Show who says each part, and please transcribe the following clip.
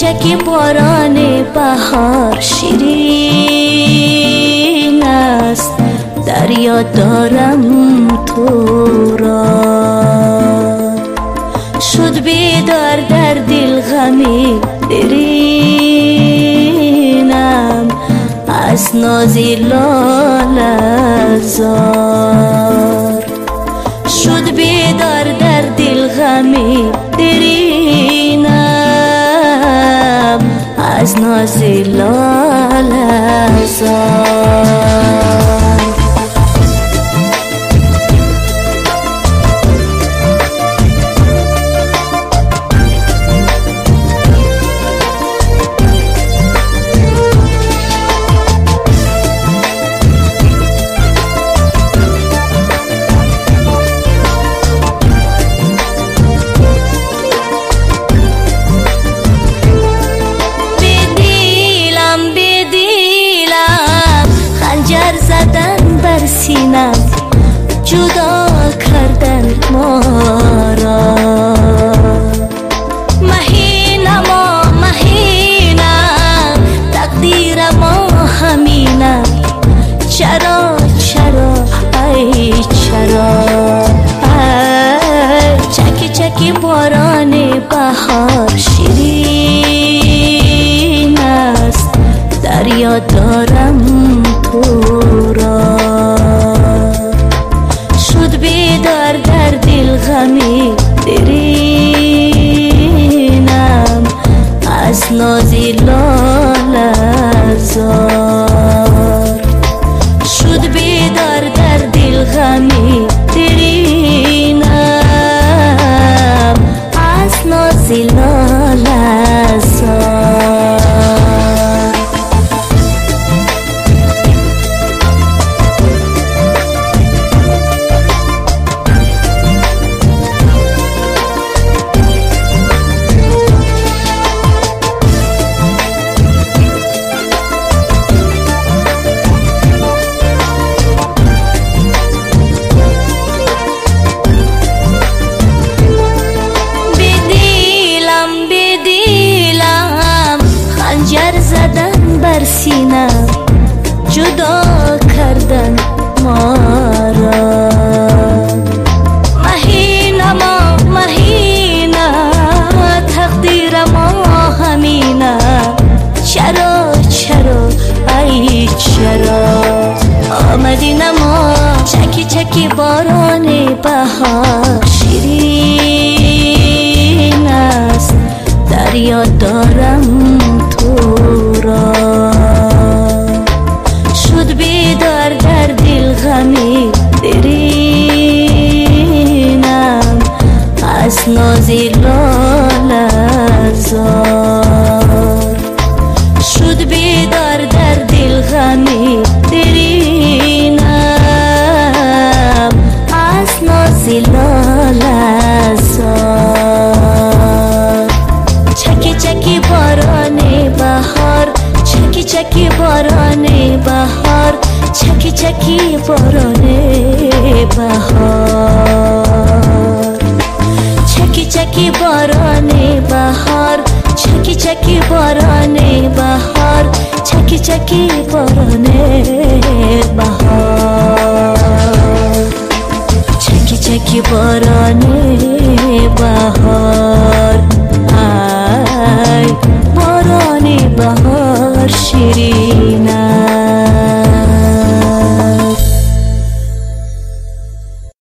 Speaker 1: چکی باران بهار شیرین است، در یاد دارم تو را. شد بیدار در دل غمی درینم، از ناز لاله زار. شد بیدار در دل غمی درینم، از ناز لاله زار. سینم جدا کردن ما را. مهینم تقدیر ما همینم. چرا ای چرا؟ چکی چکی باران بهار شیرین است، در یاد دارم تو را. شد بیدار در دل غمی درینم، از ناز لاله زار. شد بیدار در دل غمی درینم، از ناز لاله زار. سینم جدا کردن ما را. مهینم تقدیر ما همینم. چرا ای چرا؟ آمدی نما چکی چکی باران بهار شیرین است، در یاد دارم تو را. شد بیدار در دل غمی درینم، از ناز لاله زار. شد بیدار در دل غمی درینم، از ناز لاله زار. چکی چکی باران بهار، چکی چکی باران بهار، چکی چکی باران بهار. چکی چکی باران بهار، چکی چکی باران بهار، چکی چکی باران بهار. چکی چکی باران